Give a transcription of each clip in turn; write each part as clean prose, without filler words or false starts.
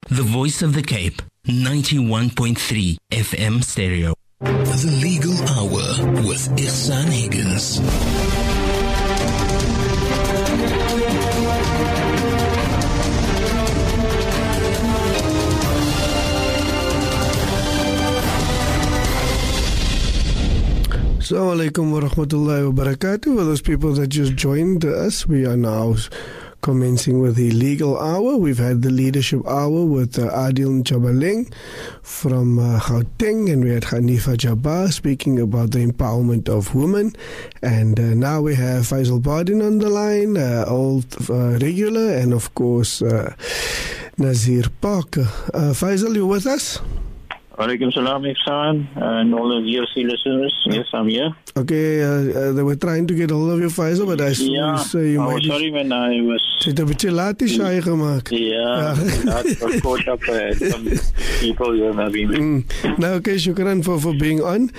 the voice of the Cape, 91.3 FM stereo. The Legal Hour with Ihsan Higgins. Assalamu alaikum wa rahmatullahi wa barakatuh. For those people that just joined us, we are now commencing with the Legal Hour. We've had the Leadership Hour with Adil Nchabaleng from Gauteng, and we had Hanifa Jabbar speaking about the empowerment of women. And now we have Faisal Bardin on the line, old regular, and of course Nazir Parker. Faisal, you with us? Walaikum salam, Ihsan, and all the VOC listeners. Yes, I'm here. Okay, they were trying to get hold of you, Faisal, but I saw you say you might... sorry when I was... Zit een beetje laat is saai gemaakt. Yeah, I got caught up some people here maybe. Now, okay, shukran for being on.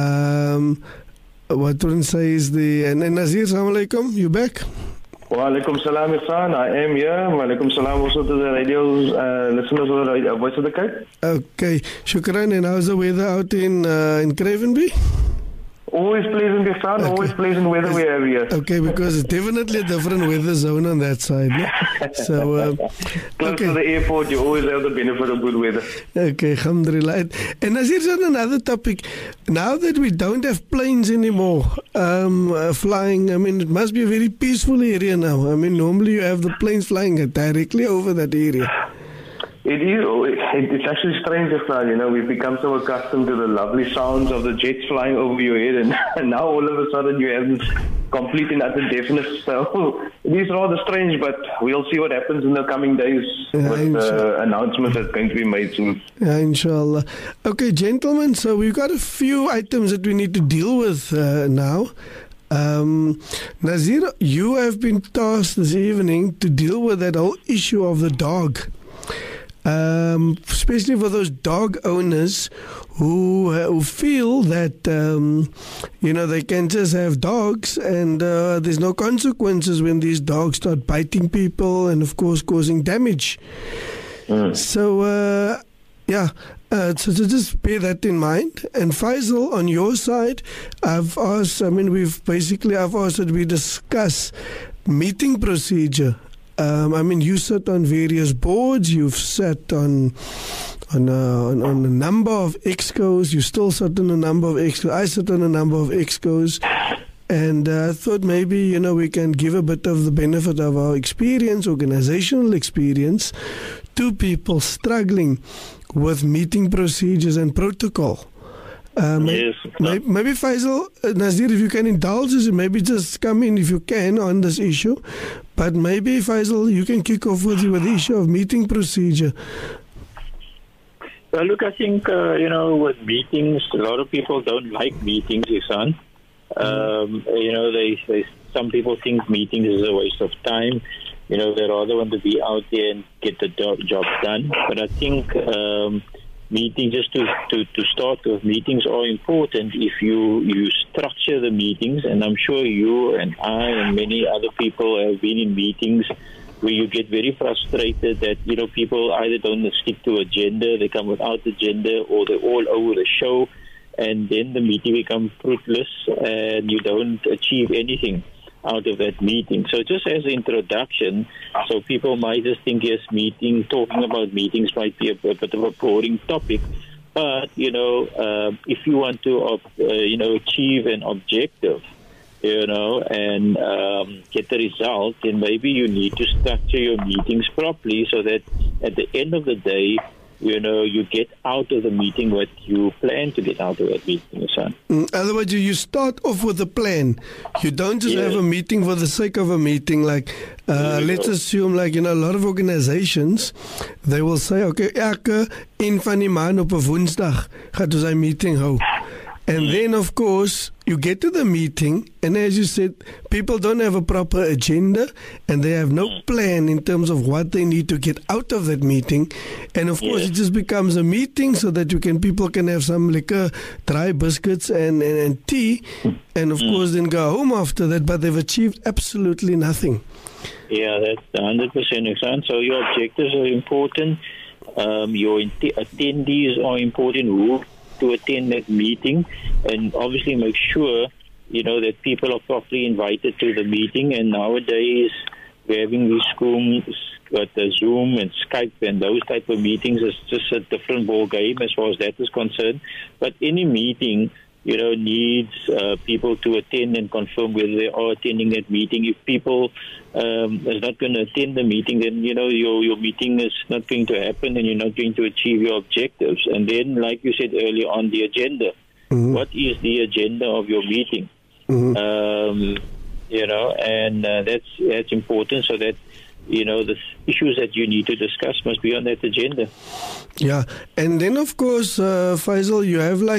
What one say is the... And Nazir, assalamu alaikum, you back? Wa alaikum salam, Ihsan. I am here. Wa alaikum salam also to the radio listeners of the Voice of the Cape. Okay, shukran. And how's the weather out in Cravenby? Always pleasant, Ihsan. Okay. Always pleasant weather we have here. Okay, because it's definitely a different weather zone on that side. No? So, close to the airport, you always have the benefit of good weather. Okay, alhamdulillah. And Nazir's on another topic. Now that we don't have planes anymore flying, I mean, it must be a very peaceful area now. I mean, normally you have the planes flying directly over that area. It is. It's actually strange, you know. We've become so accustomed to the lovely sounds of the jets flying over your head, and now all of a sudden you have this complete and utter deafness. So it is rather strange, but we'll see what happens in the coming days with the announcement that's going to be made soon. Yeah, inshallah. Okay, gentlemen, so we've got a few items that we need to deal with now. Nazir, you have been tasked this evening to deal with that whole issue of the dog. Especially for those dog owners who feel that you know, they can just have dogs and there's no consequences when these dogs start biting people and of course causing damage. So so to just bear that in mind. And Faisal, on your side, I've asked that we discuss meeting procedure. I mean, you sit on various boards. You've sat on a number of excos. You still sit on a number of excos. I sit on a number of excos. And I thought maybe, you know, we can give a bit of the benefit of our experience, organizational experience, to people struggling with meeting procedures and protocol. Maybe Faisal, Nazir, if you can indulge us, maybe just come in if you can on this issue. But maybe Faisal, you can kick off with the issue of meeting procedure. Well, look, I think you know, with meetings, a lot of people don't like meetings, Ihsan. You know, some people think meetings is a waste of time. You know, they rather want to be out there and get the job done. But I think meetings, just to start with, meetings are important if you structure the meetings. And I'm sure you and I and many other people have been in meetings where you get very frustrated that, you know, people either don't stick to agenda, they come without agenda, or they're all over the show, and then the meeting becomes fruitless and you don't achieve anything out of that meeting. So just as an introduction, so people might just think, yes, talking about meetings might be a bit of a boring topic, but, you know, if you want to, you know, achieve an objective, you know, and get the result, then maybe you need to structure your meetings properly so that at the end of the day, you know, you get out of the meeting what you plan to get out of that meeting, son. Otherwise, you start off with a plan. You don't just have a meeting for the sake of a meeting. Like, let's assume, like, you know, a lot of organizations, they will say, okay, elke een van die maand op 'n Woensdag gaat ons 'n meeting hou. And then, of course, you get to the meeting, and as you said, people don't have a proper agenda, and they have no plan in terms of what they need to get out of that meeting. And of course, it just becomes a meeting so that people can have some liquor, dry biscuits, and tea, and of course, then go home after that. But they've achieved absolutely nothing. Yeah, that's 100% exact. So your objectives are important. Your attendees are important, who to attend that meeting, and obviously make sure, that people are properly invited to the meeting. And nowadays, we're having these schools with Zoom and Skype and those type of meetings. It's just a different ball game as far as that is concerned. But any meeting, needs people to attend and confirm whether they are attending that meeting. If people is not going to attend the meeting, then, your meeting is not going to happen and you're not going to achieve your objectives. And then, like you said earlier on, the agenda. Mm-hmm. What is the agenda of your meeting? Mm-hmm. And that's important, so that the issues that you need to discuss must be on that agenda. Yeah, and then of course, Faisal, you have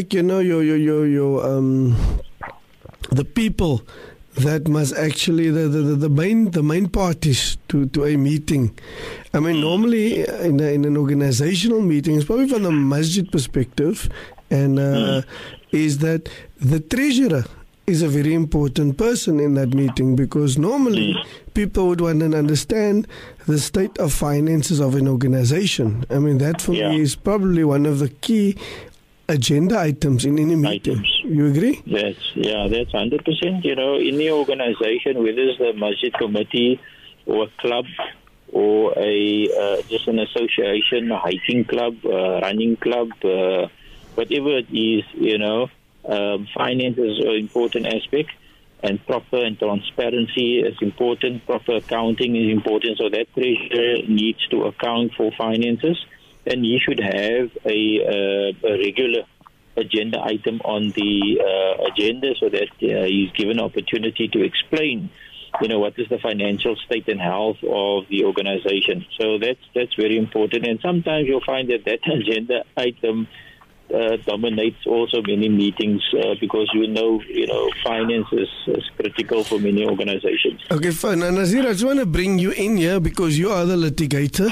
the people that must actually the main parties to a meeting. I mean, normally in an organizational meeting, it's probably from the masjid perspective, and is that the treasurer is a very important person in that meeting, because normally people would want to understand the state of finances of an organization. I mean, that for me is probably one of the key agenda items in any meeting. You agree? That's 100%. In the organization, whether it's the masjid committee or a club or just an association, a hiking club, running club, whatever it is, finances are an important aspect, and proper and transparency is important. Proper accounting is important, so that treasurer needs to account for finances, and he should have a regular agenda item on the agenda, so that he's given opportunity to explain, what is the financial state and health of the organization. So that's very important, and sometimes you'll find that agenda item dominates also many meetings, because finance is critical for many organizations. Okay, fine. Now, Nazir, I just want to bring you in here because you are the litigator.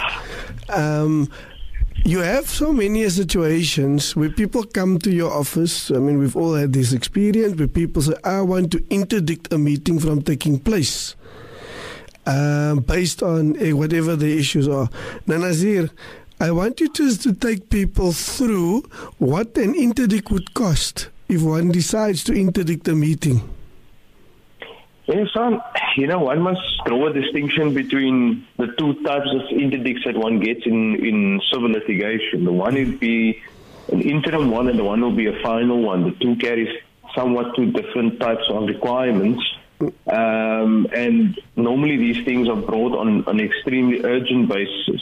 You have so many situations where people come to your office. I mean, we've all had this experience where people say, I want to interdict a meeting from taking place based on whatever the issues are. Now, Nazir, I want you to take people through what an interdict would cost if one decides to interdict a meeting. Yes, one must draw a distinction between the two types of interdicts that one gets in civil litigation. The one would be an interim one, and the one will be a final one. The two carry somewhat two different types of requirements. And normally these things are brought on an extremely urgent basis.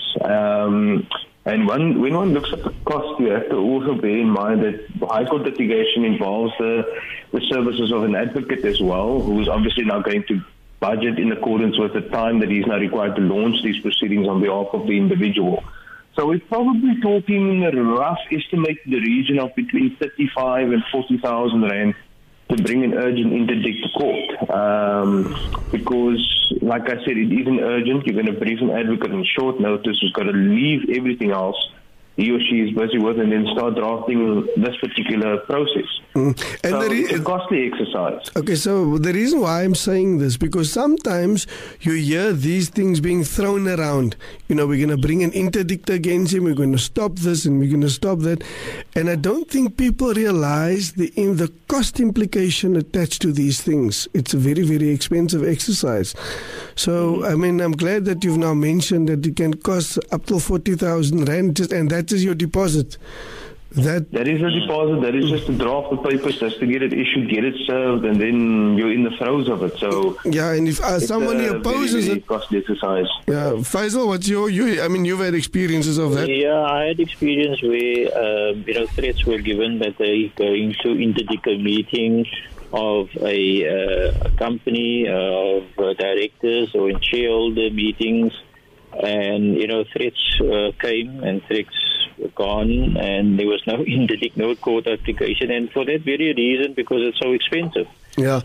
And when one looks at the cost, you have to also bear in mind that High Court litigation involves the services of an advocate as well, who is obviously now going to budget in accordance with the time that he's now required to launch these proceedings on behalf of the individual. So we're probably talking in a rough estimate in the region of between 35 and 40,000 rand to bring an urgent interdict to court. Because, like I said, it isn't urgent. You're going to brief an advocate on short notice who's got to leave everything else he or she is busy with and then start drafting this particular process. And so it's a costly exercise. Okay, so the reason why I'm saying this, because sometimes you hear these things being thrown around. We're going to bring an interdict against him, we're going to stop this and we're going to stop that. And I don't think people realize the cost implication attached to these things. It's a very, very expensive exercise. So, I mean, I'm glad that you've now mentioned that it can cost up to 40,000 rand, and that is your deposit. That is a deposit. That is just to draft the papers, just to get it issued, get it served, and then you're in the throes of it. So yeah, and if somebody opposes it, costly exercise. Yeah, Faisal, what's I mean, you've had experiences of that. Yeah, I had experience where threats were given that they're going to interdict a meeting of a company, of directors, or in shareholder meetings, and threats came and threats were gone, and there was no interdict, no court application, and for that very reason, because it's so expensive. Yeah.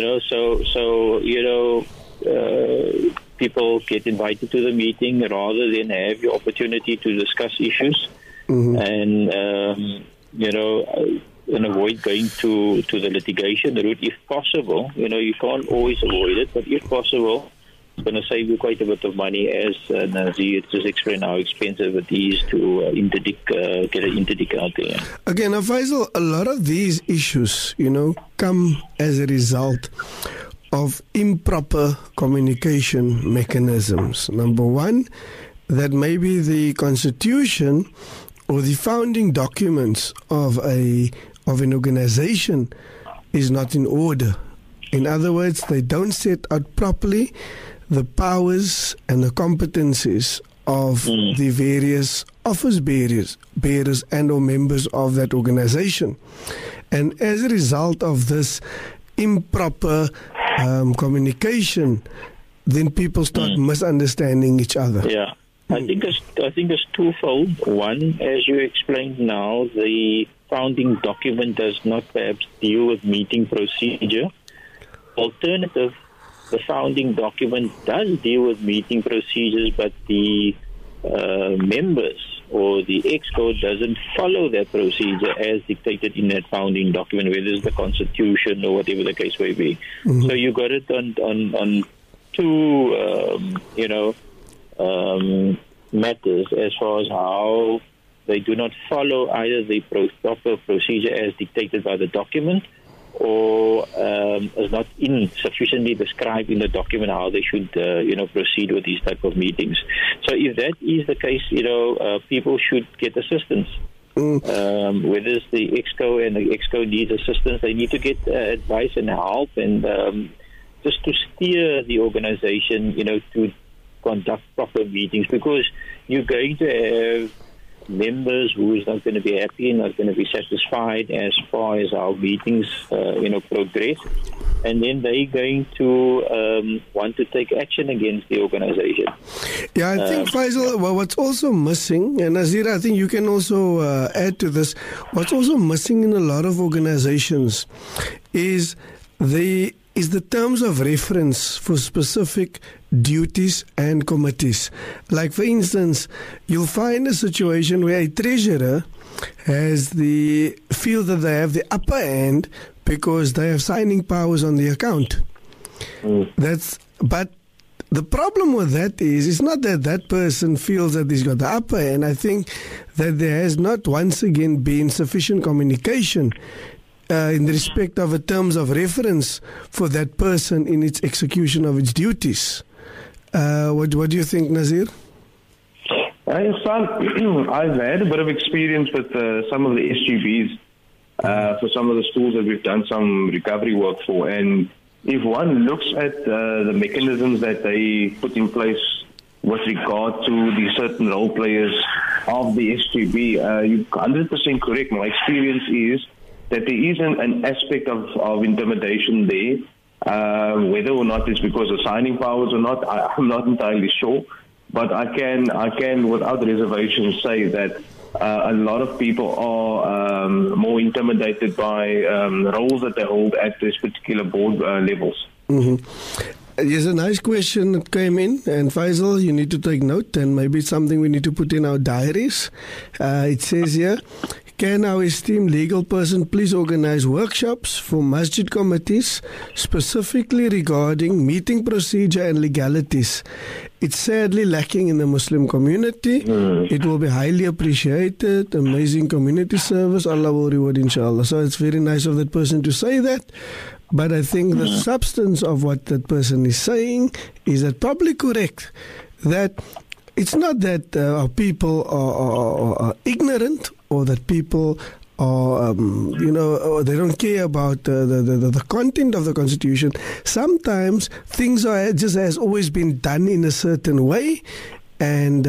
People get invited to the meeting rather than have the opportunity to discuss issues, and and avoid going to the litigation route if possible. You can't always avoid it, but if possible, It's going to save you quite a bit of money, as Nazir just explained how expensive it is to get an interdict out there. Again, now, Faisal, a lot of these issues, come as a result of improper communication mechanisms. Number one, that maybe the Constitution or the founding documents of an organization is not in order. In other words, they don't set out properly the powers and the competencies of the various office bearers and or members of that organization. And as a result of this improper communication, then people start misunderstanding each other. Yeah, I think it's twofold. One, as you explained now, the founding document does not perhaps deal with meeting procedure. Alternative, the founding document does deal with meeting procedures, but the members or the EXCO doesn't follow that procedure as dictated in that founding document, whether it's the Constitution or whatever the case may be. Mm-hmm. So you got it on two, matters as far as how they do not follow either the proper procedure as dictated by the document, or is not sufficiently described in the document how they should, proceed with these type of meetings. So if that is the case, people should get assistance. Whether it's the EXCO and the EXCO needs assistance, they need to get advice and help, and just to steer the organization, to conduct proper meetings, because you're going to have members who is not going to be happy and not going to be satisfied as far as our meetings, progress, and then they're going to want to take action against the organization. Yeah, I think, Faisal, what's also missing, and Nazir, I think you can also add to this, what's also missing in a lot of organizations is the terms of reference for specific duties and committees. Like, for instance, you'll find a situation where a treasurer feel that they have the upper hand because they have signing powers on the account. But the problem with that is, it's not that person feels that he's got the upper hand. I think that there has not once again been sufficient communication in respect of the terms of reference for that person in its execution of its duties. What do you think, Nazir? I've had a bit of experience with some of the SGBs for some of the schools that we've done some recovery work for. And if one looks at the mechanisms that they put in place with regard to the certain role players of the SGB, you're 100% correct. My experience is that there is an aspect of intimidation there. Whether or not it's because of signing powers or not, I'm not entirely sure. But I can without reservation say that a lot of people are more intimidated by roles that they hold at this particular board levels. Mm-hmm. There's a nice question that came in, and Faisal, you need to take note, and maybe it's something we need to put in our diaries. It says here, can our esteemed legal person please organize workshops for masjid committees specifically regarding meeting procedure and legalities? It's sadly lacking in the Muslim community. It will be highly appreciated. Amazing community service. Allah will reward, inshallah. So it's very nice of that person to say that. But I think the substance of what that person is saying is that probably correct. That it's not that our people are ignorant, or that people are, they don't care about the content of the Constitution. Sometimes things are just has always been done in a certain way, and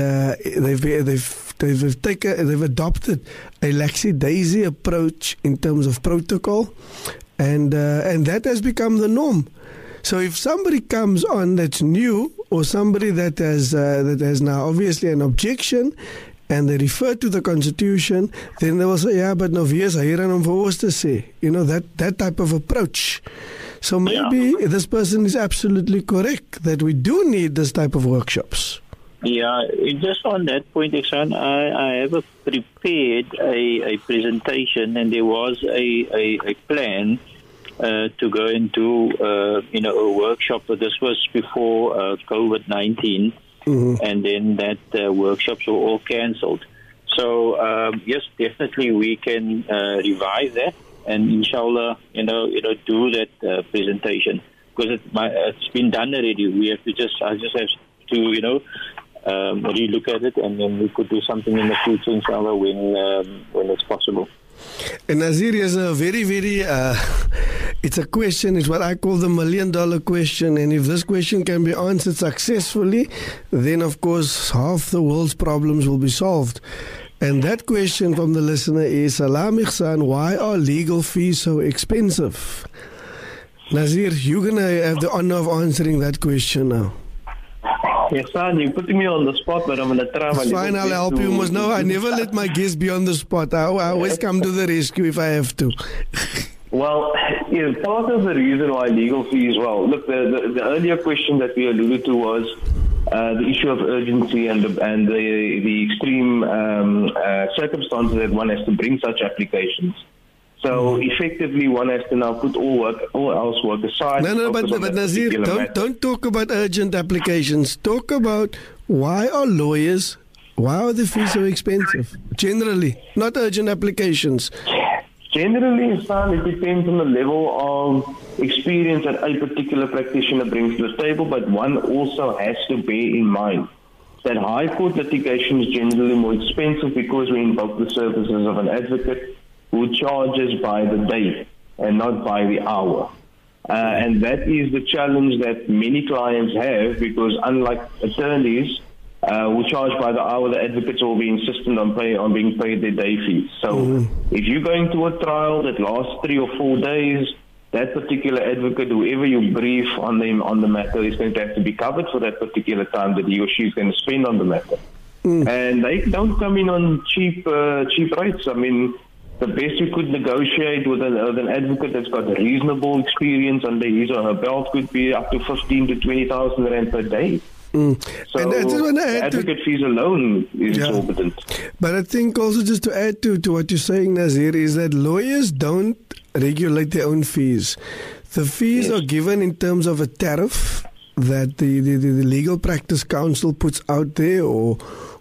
they've adopted a lackadaisy approach in terms of protocol, and that has become the norm. So if somebody comes on that's new, or somebody that has now obviously an objection, and they refer to the Constitution, then they will say, yeah, but no, wie is hy hier om vir ons te sê? That type of approach. So maybe this person is absolutely correct that we do need this type of workshops. Yeah, just on that point, Iksan, I have prepared a presentation, and there was a plan to go and do a workshop. But this was before COVID-19, and then that workshops were all cancelled. So yes, definitely we can revise that, and inshallah, do that presentation, because it's been done already. We have to I just have to relook at it, and then we could do something in the future, inshallah, when it's possible. And Nazir is a very, very, it's a question, it's what I call the $1 million question. And if this question can be answered successfully, then of course half the world's problems will be solved. And that question from the listener is, Salam Ihsan, why are legal fees so expensive? Nazir, you're going to have the honor of answering that question now. Yes, son, you're putting me on the spot, but I'm going to try my It's fine, I'll help you. Must know, I never let my guests be on the spot. I always come to the rescue if I have to. Well, part of the reason why legal fees, look, the earlier question that we alluded to was the issue of urgency and the extreme circumstances that one has to bring such applications. So effectively, one has to now put all else work aside. No, but Nazir, don't talk about urgent applications. Talk about why are the fees so expensive? Generally, not urgent applications. Generally, son, it depends on the level of experience that a particular practitioner brings to the table, but one also has to bear in mind that high court litigation is generally more expensive because we invoke the services of an advocate who charges by the day and not by the hour. And that is the challenge that many clients have, because unlike attorneys who charge by the hour, the advocates will be insistent on being paid their day fees. So if you're going to a trial that lasts 3 or 4 days, that particular advocate, whoever you brief on the matter, is going to have to be covered for that particular time that he or she is going to spend on the matter. And they don't come in on cheap rates. I mean, the best you could negotiate with an advocate that's got reasonable experience under his or her belt could be up to 15,000 to 20,000 rand per day. So and I just want to add advocate fees alone is exorbitant. But I think also just to add to what you're saying, Nazir, is that lawyers don't regulate their own fees. The fees are given in terms of a tariff that the Legal Practice Council puts out there, or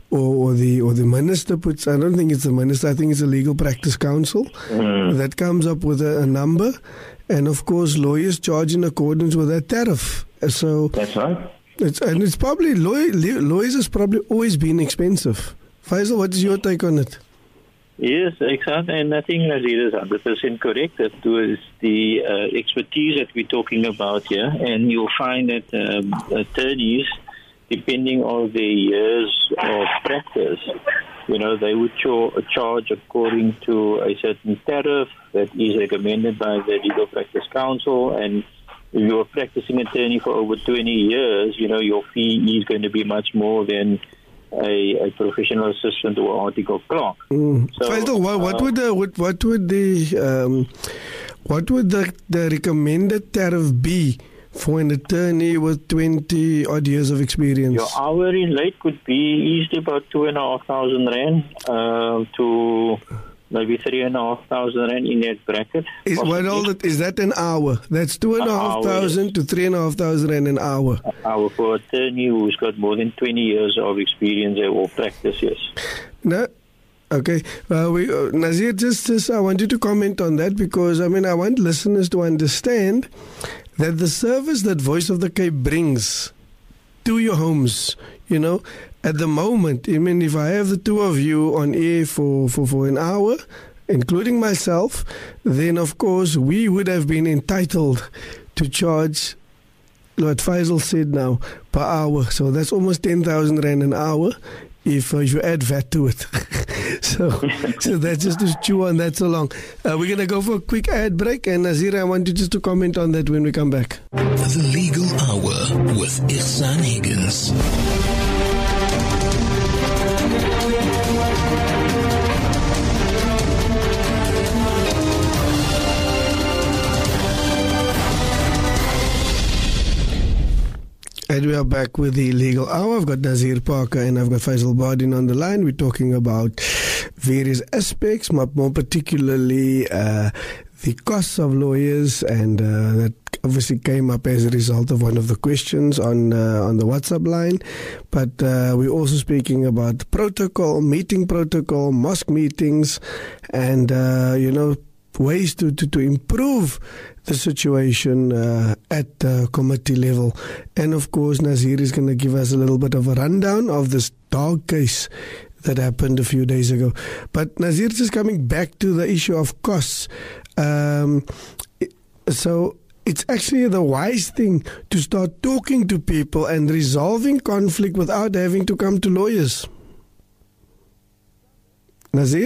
the minister puts. I don't think it's the minister. I think it's the Legal Practice Council that comes up with a number, and of course lawyers charge in accordance with that tariff. So that's right. It's probably lawyers has probably always been expensive. Faisal, what is your take on it? Yes, exactly, and I think Nazir is 100% correct. That was the expertise that we're talking about here, and you'll find that attorneys, depending on the years of practice, they would charge according to a certain tariff that is recommended by the Legal Practice Council. And if you're a practicing attorney for over 20 years, your fee is going to be much more than a professional assistant or article clerk. So, Faisal, what would the recommended tariff be for an attorney with 20 odd years of experience? Your hourly rate could be easily about 2,500 rand to maybe 3,500 rand in that bracket. Is that an hour? That's 2,500 to 3,500 rand an hour. An hour for an attorney who's got more than 20 years of experience or practice, yes. No. Okay. Nazir, just I want you to comment on that, because I want listeners to understand that the service that Voice of the Cape brings to your homes, at the moment, if I have the two of you on air for an hour, including myself, then of course we would have been entitled to charge what Faisal said now per hour. So that's almost 10,000 rand an hour if you add VAT to it. So that's just to chew on that so long. We're going to go for a quick ad break, and Nazir, I want you just to comment on that when we come back. The Legal Hour with Ihsan Higgins. And we are back with the Legal Hour. I've got Nazir Parker and I've got Faisal Bardin on the line. We're talking about various aspects, more particularly the costs of lawyers, and that obviously came up as a result of one of the questions on the WhatsApp line. But we're also speaking about protocol, meeting protocol, mosque meetings, and ways to improve the situation at the committee level. And of course, Nazir is going to give us a little bit of a rundown of this dog case that happened a few days ago. But Nazir, just coming back to the issue of costs. So it's actually the wise thing to start talking to people and resolving conflict without having to come to lawyers. Nazir?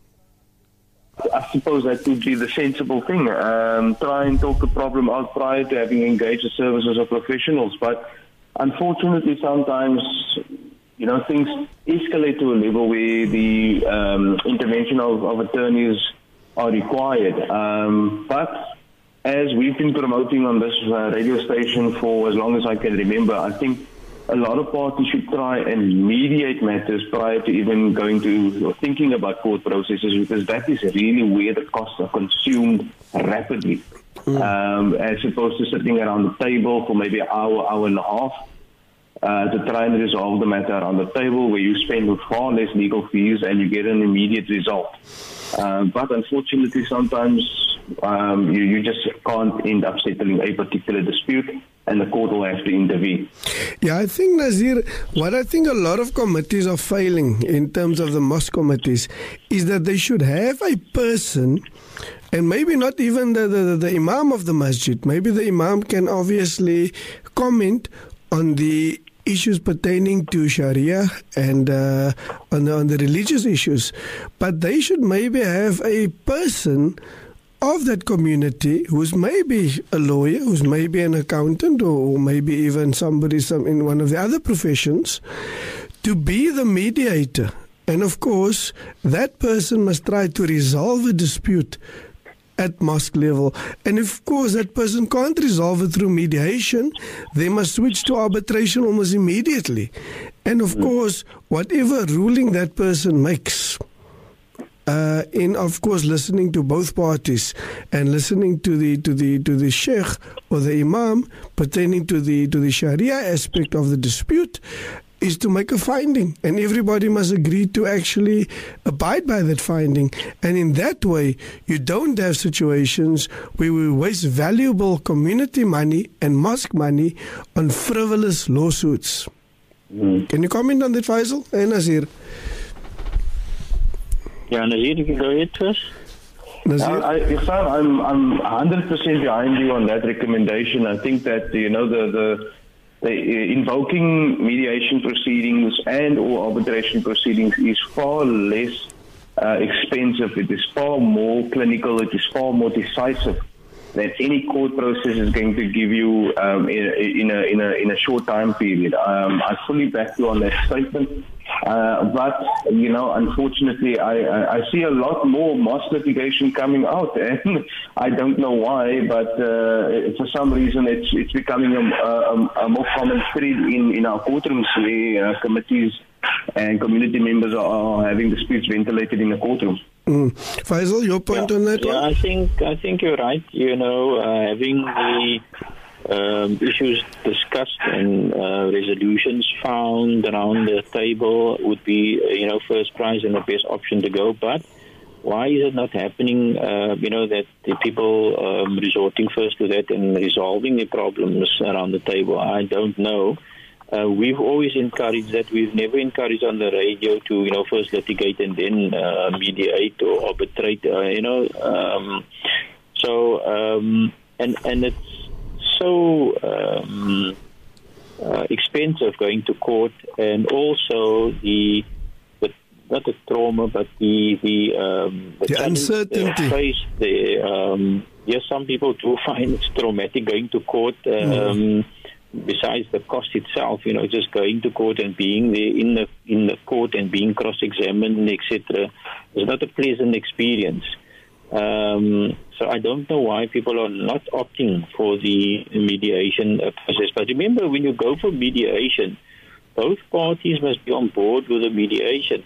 I suppose that would be the sensible thing. Try and talk the problem out prior to having engaged the services of professionals. But unfortunately, sometimes, things escalate to a level where the intervention of attorneys are required. But as we've been promoting on this radio station for as long as I can remember, I think a lot of parties should try and mediate matters prior to even going to or thinking about court processes, because that is really where the costs are consumed rapidly. As opposed to sitting around the table for maybe an hour and a half to try and resolve the matter around the table, where you spend far less legal fees and you get an immediate result. But unfortunately, sometimes you just can't end up settling a particular dispute, and the court will have to intervene. Yeah, I think, Nazir, what I think a lot of committees are failing in terms of the mosque committees is that they should have a person, and maybe not even the imam of the masjid. Maybe the imam can obviously comment on the issues pertaining to Sharia and on the religious issues. But they should maybe have a person of that community who's maybe a lawyer, who's maybe an accountant, or maybe even somebody in one of the other professions, to be the mediator. And of course, that person must try to resolve a dispute at mosque level. And of course, that person can't resolve it through mediation. They must switch to arbitration almost immediately. And of course, whatever ruling that person makes, in of course listening to both parties and listening to the sheikh or the imam pertaining to the Sharia aspect of the dispute, is to make a finding, and everybody must agree to actually abide by that finding. And in that way, you don't have situations where we waste valuable community money and mosque money on frivolous lawsuits. Can you comment on that, Faisal and Nazir? Yeah, Nazir, you can go ahead first. Nazir? I'm 100% behind you on that recommendation. I think that, the invoking mediation proceedings and or arbitration proceedings is far less expensive. It is far more clinical. It is far more decisive than any court process is going to give you in a short time period. I fully back you on that statement. But unfortunately, I see a lot more mosque litigation coming out, and I don't know why, but for some reason it's becoming a more common thread in our courtrooms, where committees and community members are having disputes ventilated in the courtroom. Faisal, your point on that one? I think you're right. Having the issues discussed and resolutions found around the table would be, first prize and the best option to go. But why is it not happening, that the people resorting first to that and resolving the problems around the table? I don't know. We've always encouraged that. We've never encouraged on the radio to, first litigate and then mediate or arbitrate, and it's so expensive going to court, and also not the trauma, but the uncertainty faced there. Yes, some people do find it's traumatic going to court. Besides the cost itself, just going to court and being there in the court and being cross-examined, etc., is not a pleasant experience. So I don't know why people are not opting for the mediation process. But remember, when you go for mediation, both parties must be on board with the mediation.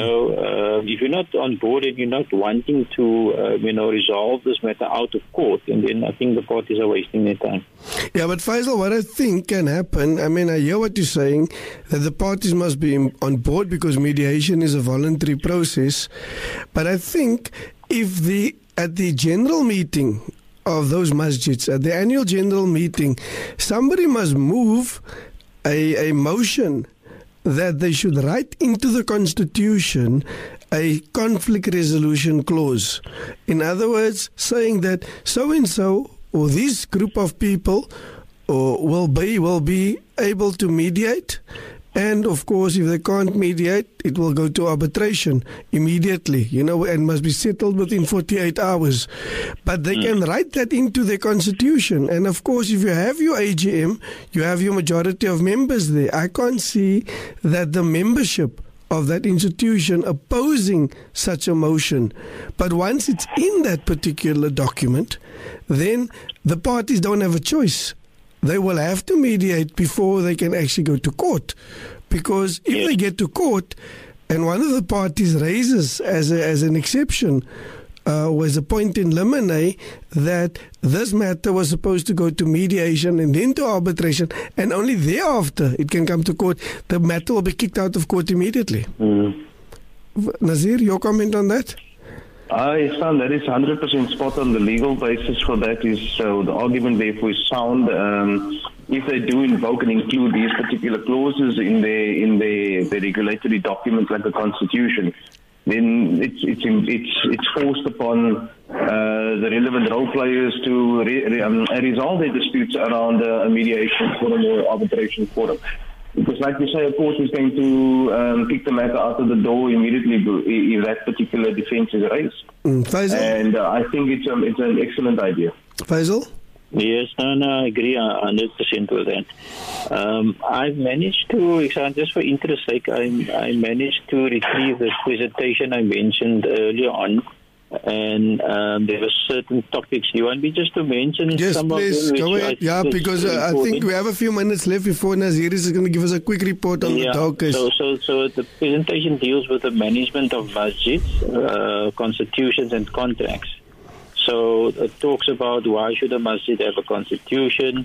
If you're not on board and you're not wanting to, resolve this matter out of court, and then I think the parties are wasting their time. Yeah, but Faisal, what I think can happen, I hear what you're saying, that the parties must be on board because mediation is a voluntary process. But I think if at the general meeting of those masjids, at the annual general meeting, somebody must move a motion that they should write into the Constitution a conflict resolution clause. In other words, saying that so-and-so or this group of people will be able to mediate. And, of course, if they can't mediate, it will go to arbitration immediately, and must be settled within 48 hours. But they can write that into their constitution. And, of course, if you have your AGM, you have your majority of members there. I can't see that the membership of that institution opposing such a motion. But once it's in that particular document, then the parties don't have a choice. They will have to mediate before they can actually go to court. Because if they get to court and one of the parties raises as an exception was a point in limine that this matter was supposed to go to mediation and then to arbitration, and only thereafter it can come to court, the matter will be kicked out of court immediately. Nazir, your comment on that? Ihsan, that is 100% spot on. The legal basis for that is, the argument therefore is sound. If they do invoke and include these particular clauses in the regulatory documents like the Constitution, then it's forced upon the relevant role players to resolve their disputes around a mediation forum or arbitration forum. Because, like you say, of course, is going to kick the matter out of the door immediately if that particular defense is raised. Faisal? And I think it's an excellent idea. Faisal? Yes, I agree 100% with that. I've managed to, just for interest's sake, I managed to retrieve this presentation I mentioned earlier on. And there were certain topics. Do you want me just to mention some of them? Yes, please, go ahead. Yeah, because I think we have a few minutes left before Nazir is going to give us a quick report on the case. So the presentation deals with the management of masjids, constitutions and contracts. So it talks about why should a masjid have a constitution,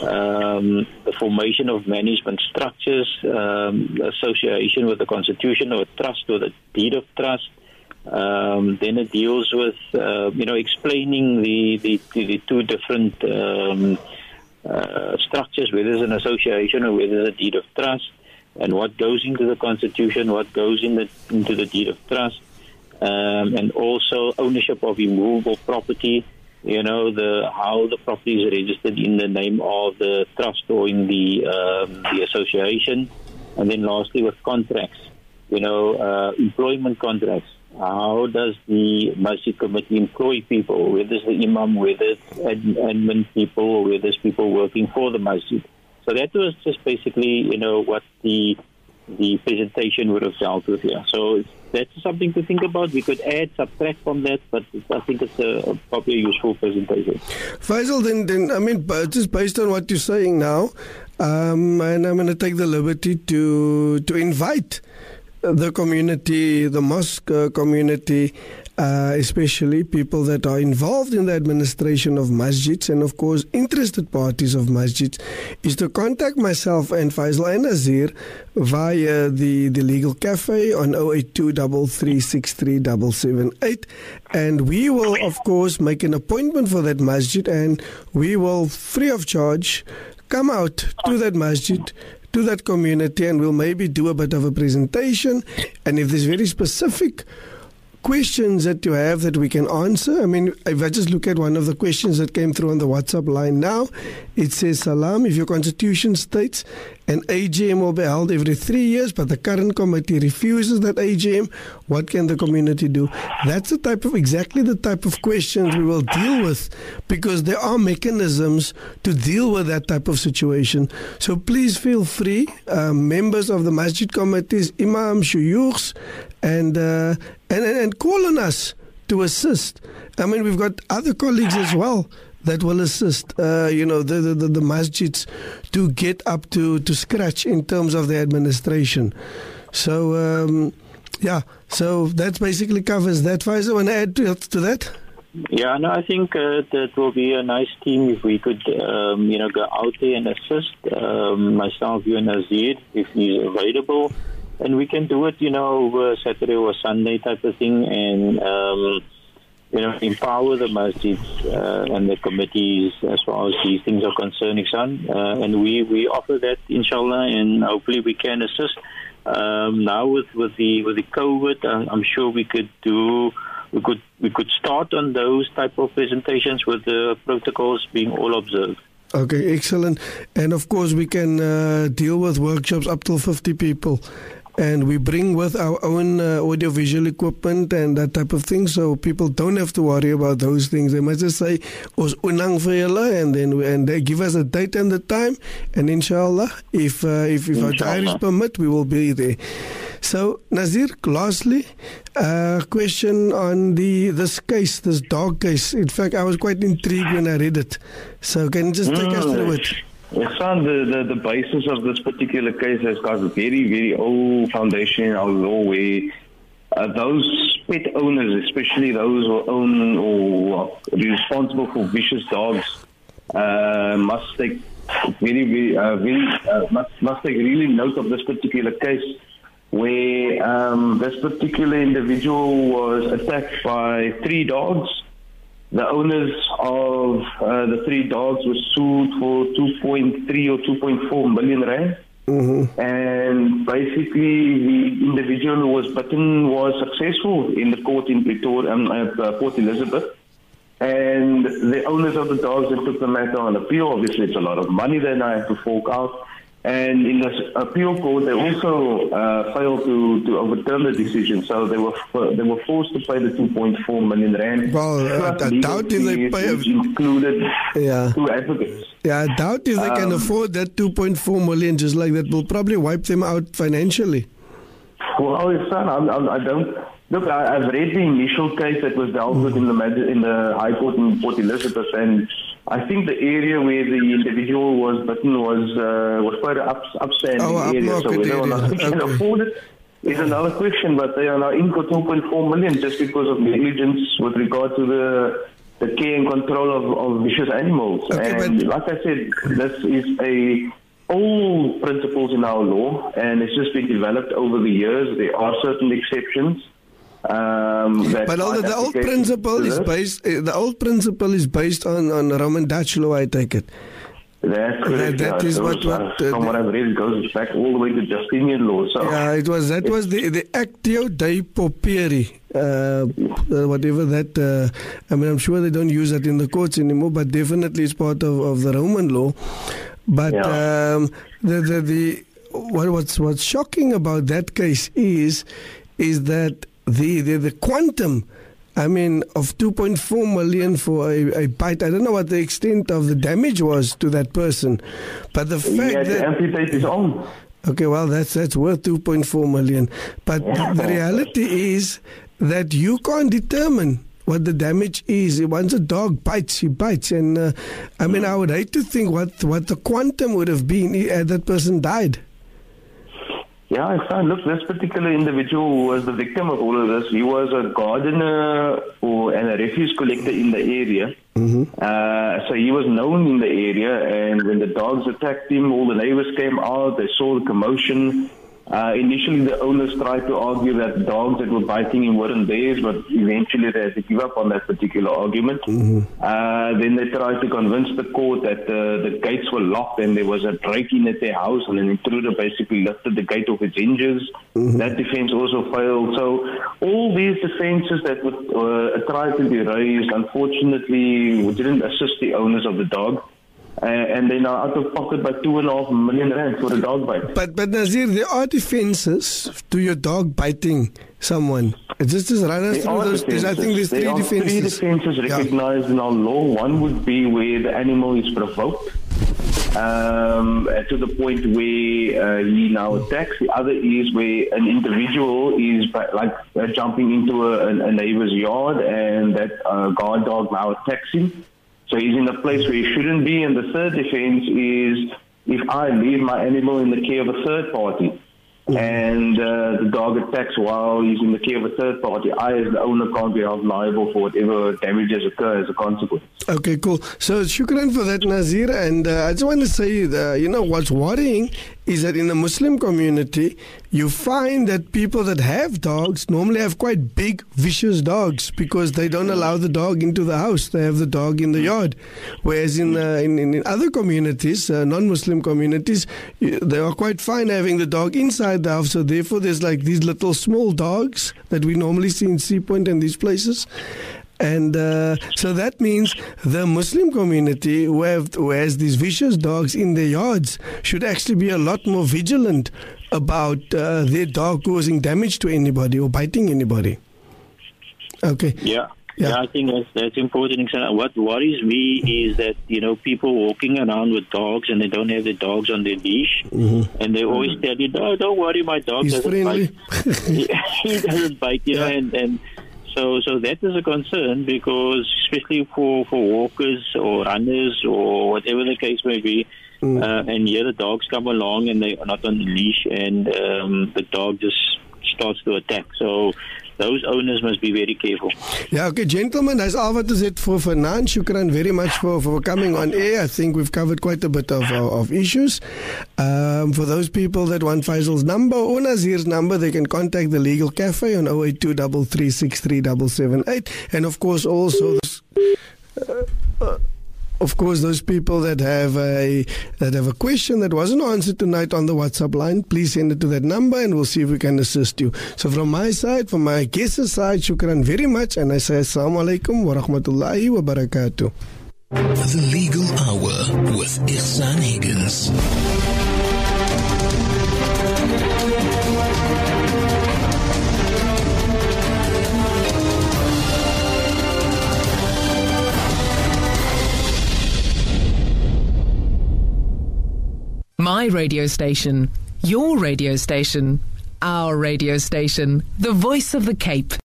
the formation of management structures, association with the constitution or trust or the deed of trust. Then it deals with, explaining the two different structures, whether it's an association or whether it's a deed of trust, and what goes into the constitution, what goes into the deed of trust, and also ownership of immovable property. How the property is registered in the name of the trust or in the association, and then lastly with contracts, employment contracts. How does the masjid committee employ people? Whether it's the imam, whether it's admin people, or whether it's people working for the masjid. So that was just basically, what the presentation would have dealt with here. So that's something to think about. We could add, subtract from that, but I think it's probably a useful presentation. Faisal, then just based on what you're saying now, and I'm going to take the liberty to invite the community, the mosque community, especially people that are involved in the administration of masjids and, of course, interested parties of masjids, is to contact myself and Faisal and Nazir via the Legal Cafe on 08233637778, and we will, of course, make an appointment for that masjid, and we will, free of charge, come out to that masjid, to that community, and we'll maybe do a bit of a presentation. And if there's very specific questions that you have that we can answer, if I just look at one of the questions that came through on the WhatsApp line now, it says, Salam, if your constitution states an AGM will be held every 3 years, but the current committee refuses that AGM, what can the community do? That's exactly the type of questions we will deal with, because there are mechanisms to deal with that type of situation. So please feel free, members of the masjid committees, imams, shuyukhs, and call on us to assist. We've got other colleagues as well that will assist, the masjids to get up to scratch in terms of the administration. So, so that basically covers that. Faisal, want to add to that? Yeah, no, I think that will be a nice team if we could, go out there and assist myself, you and Nazir, if he's available. And we can do it, over Saturday or Sunday type of thing and, empower the masjids and the committees as far as these things are concerned, Ihsan. And we offer that, inshallah, and hopefully we can assist. Now with the COVID, I'm sure we could start on those type of presentations with the protocols being all observed. Okay, excellent. And of course, we can deal with workshops up to 50 people. And we bring with our own audiovisual equipment and that type of thing, so people don't have to worry about those things. They must just say, "Ons unang vir julle," and they give us a date and the time, and inshallah, if our diaries permit, we will be there. So, Nazir, lastly, question on this case, this dog case. In fact, I was quite intrigued when I read it. So, can you just take us through it? Ihsan, the basis of this particular case has got a very, very old foundation in our law where those pet owners, especially those who own or are responsible for vicious dogs, must take must take really note of this particular case where this particular individual was attacked by 3 dogs. The owners of the 3 dogs were sued for 2.3 or 2.4 million rand. Mm-hmm. And basically, the individual who was bitten was successful in the court in Pretoria, Port Elizabeth. And the owners of the dogs that took the matter on appeal, obviously it's a lot of money they now have to fork out. And in the appeal court, they also failed to overturn the decision. So they were forced to pay the 2.4 million rand. Well, I doubt if they pay. Which included 2 advocates. Yeah, I doubt if they can afford that 2.4 million just like that. Will probably wipe them out financially. Well, I don't. Look, I've read the initial case that was dealt with in the High Court in Port Elizabeth, and I think the area where the individual was bitten was quite an upstanding area. So whether or not they can afford it is another question. But they are now in for 2.4 million just because of negligence with regard to the care and control of vicious animals. Okay, and like I said, this is old principles in our law, and it's just been developed over the years. There are certain exceptions. But the old principle is based on Roman Dutch law, I take it. That's correct. That is what from what I've read, it goes back all the way to Justinian law. So yeah, that was the Actio Dei Poperi, whatever that. I'm sure they don't use that in the courts anymore, but definitely it's part of the Roman law. But what's shocking about that case is that the quantum, of 2.4 million for a bite. I don't know what the extent of the damage was to that person, but the fact he had to amputate his arm. Okay, well that's worth 2.4 million. But the reality is that you can't determine what the damage is. Once a dog bites, he bites, and I would hate to think what the quantum would have been had that person died. Yeah, look, this particular individual who was the victim of all of this, he was a gardener and a refuse collector in the area. Mm-hmm. So he was known in the area, and when the dogs attacked him, all the neighbors came out, they saw the commotion. Initially, the owners tried to argue that the dogs that were biting him weren't theirs, but eventually they had to give up on that particular argument. Mm-hmm. Then they tried to convince the court that the gates were locked and there was a break-in at their house, and an intruder basically lifted the gate off its hinges. Mm-hmm. That defense also failed. So all these defenses that were tried to be raised, unfortunately, didn't assist the owners of the dog. And they now out of pocket by 2.5 million rand for a dog bite. But Nazir, there are defences to your dog biting someone. Just run us through those. I think there's 3 defences. There are 3 defences recognized in our law. One would be where the animal is provoked to the point where he now attacks. The other is where an individual is jumping into a neighbor's yard, and that guard dog now attacks him. So he's in a place where he shouldn't be. And the third defense is if I leave my animal in the care of a third party and the dog attacks while he's in the care of a third party, I as the owner can't be held liable for whatever damages occur as a consequence. Okay, cool. So shukran for that, Nazir. And I just want to say, what's worrying is that in the Muslim community, you find that people that have dogs normally have quite big, vicious dogs because they don't allow the dog into the house. They have the dog in the yard. Whereas in other communities, non-Muslim communities, they are quite fine having the dog inside the house. So therefore, there's like these little small dogs that we normally see in Sea Point and these places. And so that means the Muslim community who has these vicious dogs in their yards should actually be a lot more vigilant about their dog causing damage to anybody or biting anybody. Okay. Yeah, I think that's important. What worries me is that, people walking around with dogs and they don't have the dogs on their leash, and they always tell you, no, don't worry, my dog doesn't bite. He doesn't bite, and So that is a concern because especially for walkers or runners or whatever the case may be, and here the dogs come along and they are not on the leash and the dog just starts to attack. So those owners must be very careful. Yeah, okay, gentlemen, that's all what is it for Nan. Shukran very much for coming on air. I think we've covered quite a bit of issues. For those people that want Faisal's number or Nazir's number, they can contact the Legal Cafe on 082 333 778. And of course, also those people that have a question that wasn't answered tonight on the WhatsApp line, please send it to that number and we'll see if we can assist you. So from my side, from my guest's side, shukran very much, and I say assalamu alaikum wa rahmatullahi wa barakatuh. The Legal Hour with Ihsan Higgins. My radio station, your radio station, our radio station, the voice of the Cape.